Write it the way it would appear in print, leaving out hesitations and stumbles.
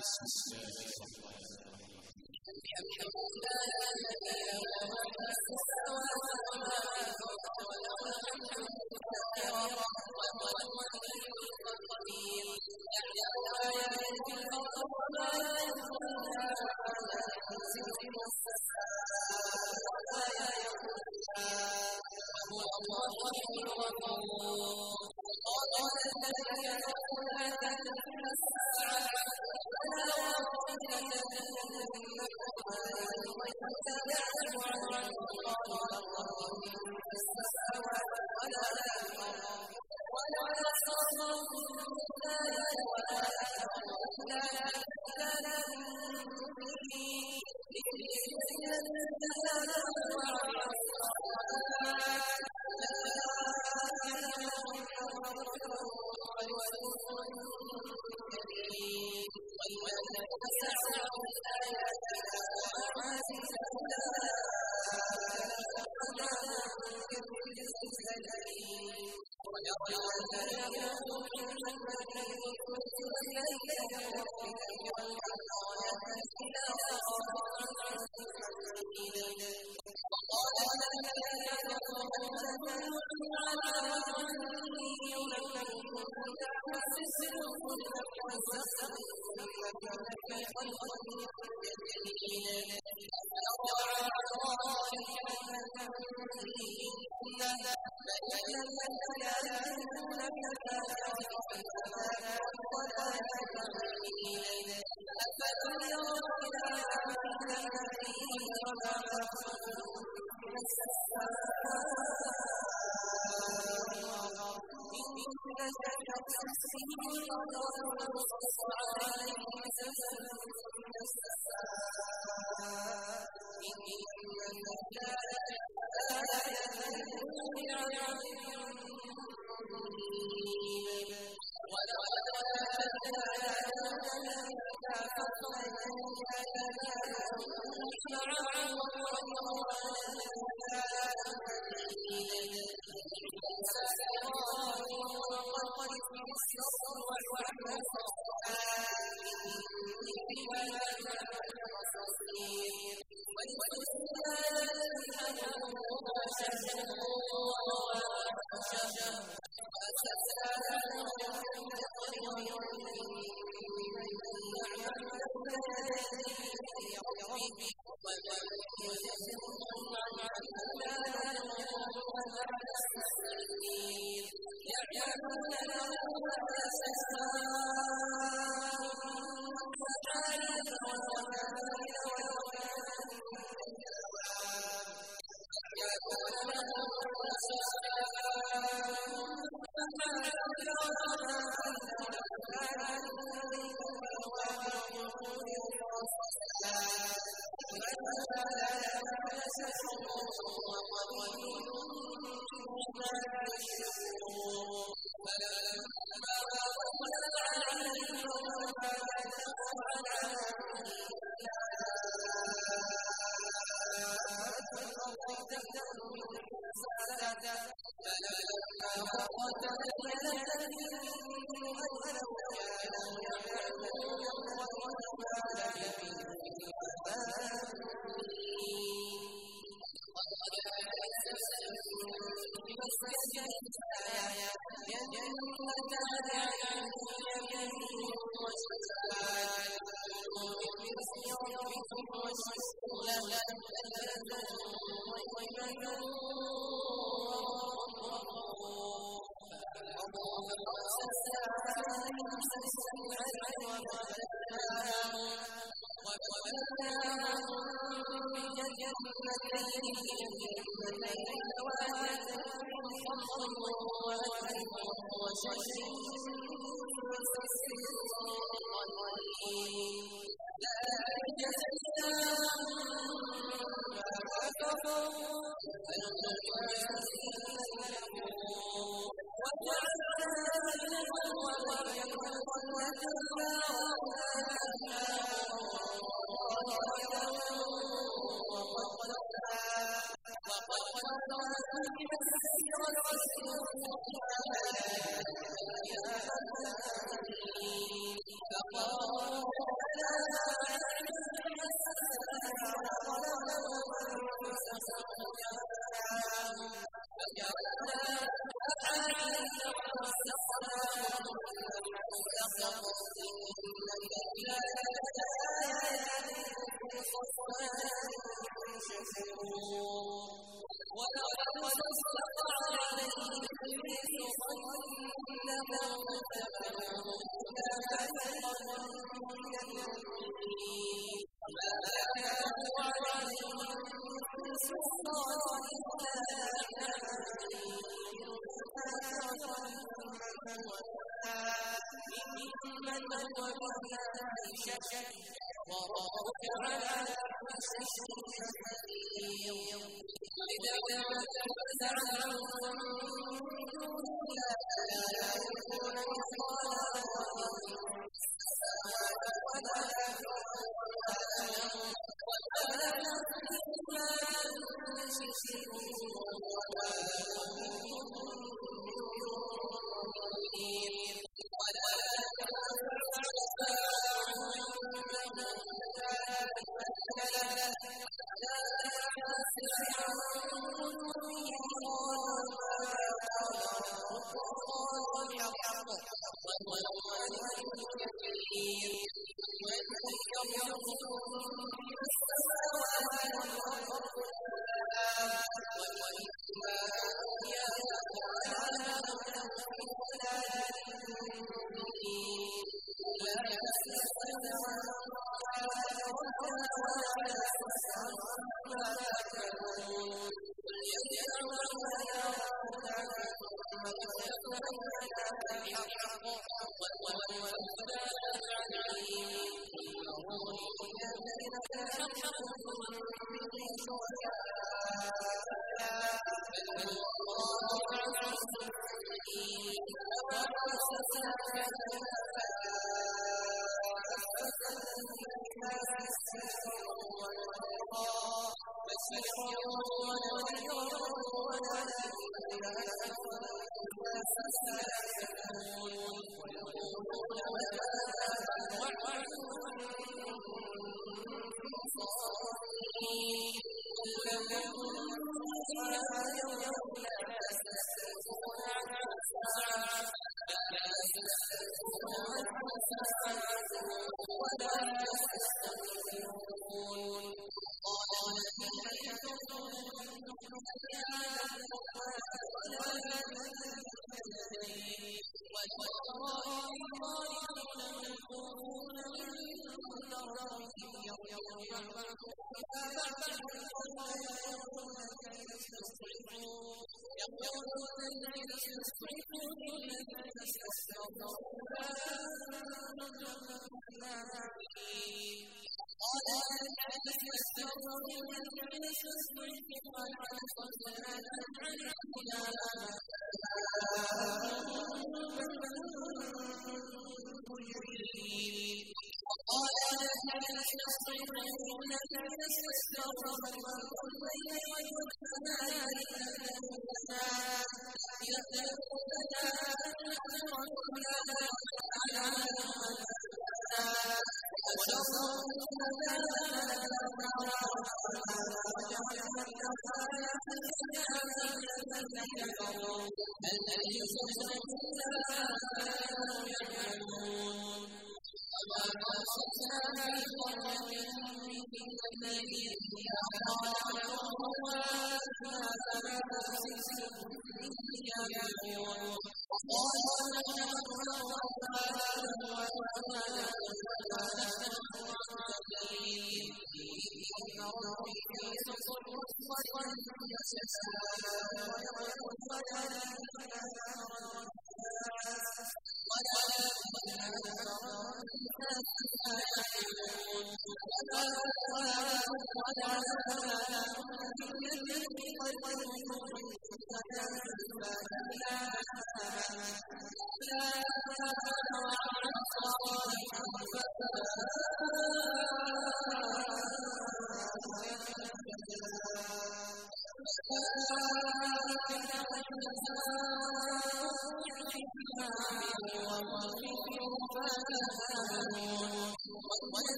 بسم الله الرحمن الرحيم الحمد لله الذي له ما في السماوات وما في الأرض وله الحمد كثيرا وهو الولي القدير يعلم ما يلج في الأرض وما يخرج منها وما ينزل من السماء وما يعرج فيها وهو الرحيم الغفور قال الذين كفروا لا تأتينا الساعة فلا وربك لتأتينهم يعلم عنه قال في السماوات ولا في الأرض ولا أصغر من ذلك ولا أكبر إلا للذين آمنوا وعملوا الصالحات أولئك لهم مغفرة ورزق كريم والذين سعوا في آياتنا وعزيزا أولئك برزق كريم ويرى الذين أوتوا العلم الذي أنزل إليك من ربك والحق ويهدي إلى صراط مستقيم وقال الذين كفروا لننزل على رجل ينبئكم تحسسهم فتحسسهم في خلق جديد أفترى على الله كذبا بل الذين يكذبون بالآخرة فما لهم ولا يعلمون أفلم يروا إلى ما بين وما خلقهم من السماء والأرض إن شجرة تسير الأرض ونص عليهم سلسلة من السماء إن في ذلك لآية لكل عبد منيب ولقد آتينا داود زبورا فصلنا آياتنا معه والقرآن الحكيم موسى إبراهيم وقد في السر والعمل إني بما تعملون بصير ولسليمان الجبال وشجر وشجر وأسسنا له بقدر ومن ربه ومن يزدهم عن السبيل يعلمون له ما السماء والأرض والجبال يعلمون له ما السماء فقالوا وربك على كل شيء قدير إذا تنازعتم لا يكون مثقال ولا